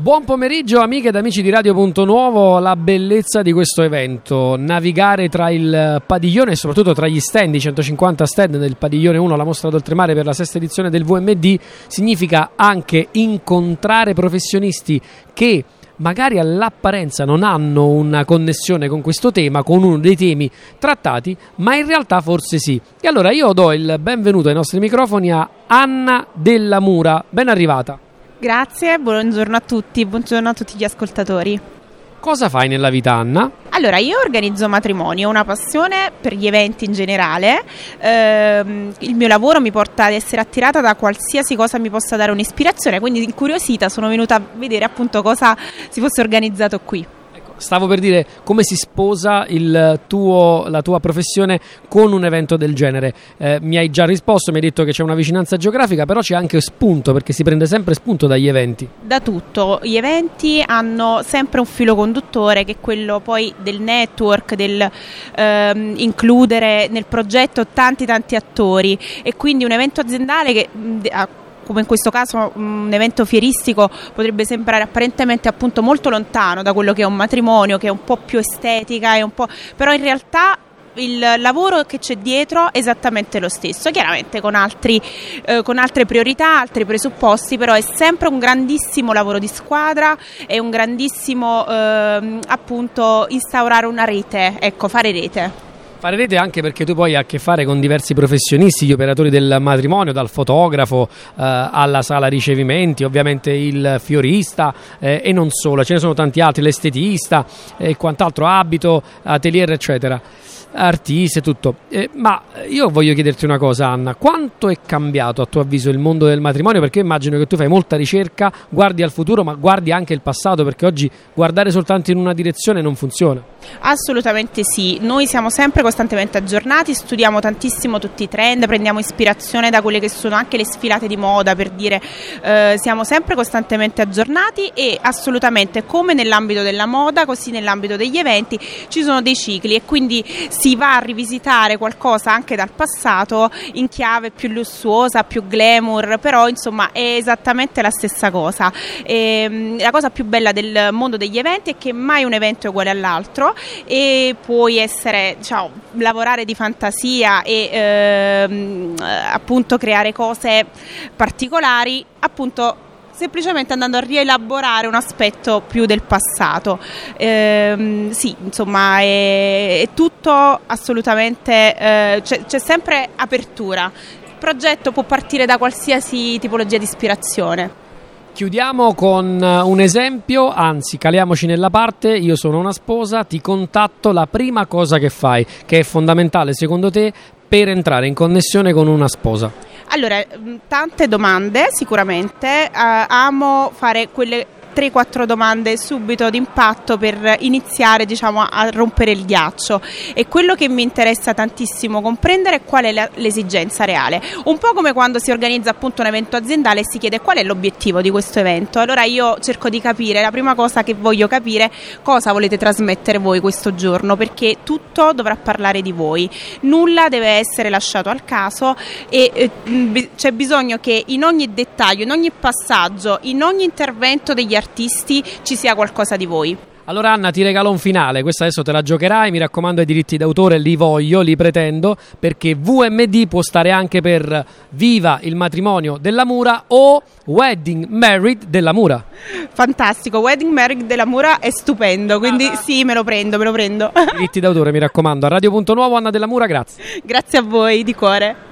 Buon pomeriggio amiche ed amici di Radio Punto Nuovo. La bellezza di questo evento, navigare tra il padiglione e soprattutto tra gli stand, i 150 stand del padiglione 1 alla Mostra d'Oltremare per la sesta edizione del VMD, significa anche incontrare professionisti che magari all'apparenza non hanno una connessione con questo tema, con uno dei temi trattati, ma in realtà forse sì. E allora io do il benvenuto ai nostri microfoni a Anna Della Mura. Ben arrivata. Grazie, buongiorno a tutti gli ascoltatori. Cosa fai nella vita, Anna? Allora, io organizzo matrimoni, ho una passione per gli eventi in generale, il mio lavoro mi porta ad essere attirata da qualsiasi cosa mi possa dare un'ispirazione, quindi incuriosita sono venuta a vedere appunto cosa si fosse organizzato qui. Stavo per dire come si sposa la tua professione con un evento del genere. Mi hai già risposto, mi hai detto che c'è una vicinanza geografica, però c'è anche spunto, perché si prende sempre spunto dagli eventi. Da tutto, gli eventi hanno sempre un filo conduttore che è quello poi del network, del includere nel progetto tanti attori, e quindi un evento aziendale che come in questo caso un evento fieristico potrebbe sembrare apparentemente appunto molto lontano da quello che è un matrimonio, che è un po' più estetica e però in realtà il lavoro che c'è dietro è esattamente lo stesso, chiaramente con altre priorità, altri presupposti, però è sempre un grandissimo lavoro di squadra, è un grandissimo appunto instaurare una rete, fare rete. Fare rete anche perché tu poi hai a che fare con diversi professionisti, gli operatori del matrimonio, dal fotografo alla sala ricevimenti, ovviamente il fiorista e non solo, ce ne sono tanti altri, l'estetista e quant'altro, abito, atelier eccetera, artisti e tutto. Ma io voglio chiederti una cosa, Anna, quanto è cambiato a tuo avviso il mondo del matrimonio? Perché immagino che tu fai molta ricerca, guardi al futuro ma guardi anche il passato, perché oggi guardare soltanto in una direzione non funziona. Assolutamente sì, noi siamo sempre costantemente aggiornati, studiamo tantissimo tutti i trend, prendiamo ispirazione da quelle che sono anche le sfilate di moda, per dire, siamo sempre costantemente aggiornati, e assolutamente come nell'ambito della moda così nell'ambito degli eventi ci sono dei cicli, e quindi si va a rivisitare qualcosa anche dal passato in chiave più lussuosa, più glamour, però insomma è esattamente la stessa cosa. La cosa più bella del mondo degli eventi è che mai un evento è uguale all'altro, e puoi essere, lavorare di fantasia e appunto creare cose particolari, appunto semplicemente andando a rielaborare un aspetto più del passato. Sì, insomma è tutto assolutamente, c'è sempre apertura. Il progetto può partire da qualsiasi tipologia di ispirazione. Chiudiamo con un esempio, anzi caliamoci nella parte. Io sono una sposa, ti contatto, la prima cosa che fai, che è fondamentale secondo te per entrare in connessione con una sposa? Allora, tante domande sicuramente, amo fare quelle 3-4 domande subito d'impatto per iniziare a rompere il ghiaccio, e quello che mi interessa tantissimo comprendere è qual è l'esigenza reale, un po' come quando si organizza appunto un evento aziendale e si chiede qual è l'obiettivo di questo evento. Allora io cerco di capire, la prima cosa che voglio capire, cosa volete trasmettere voi questo giorno, perché tutto dovrà parlare di voi, nulla deve essere lasciato al caso, e c'è bisogno che in ogni dettaglio, in ogni passaggio, in ogni intervento degli artisti ci sia qualcosa di voi. Allora Anna, ti regalo un finale, questa adesso te la giocherai, mi raccomando, i diritti d'autore li voglio, li pretendo, perché VMD può stare anche per Viva il matrimonio della Mura o Wedding Married della Mura. Fantastico, Wedding Married della Mura è stupendo, quindi sì, me lo prendo. Diritti d'autore, mi raccomando. A Radio Punto Nuovo, Anna Della Mura, grazie. Grazie a voi, di cuore.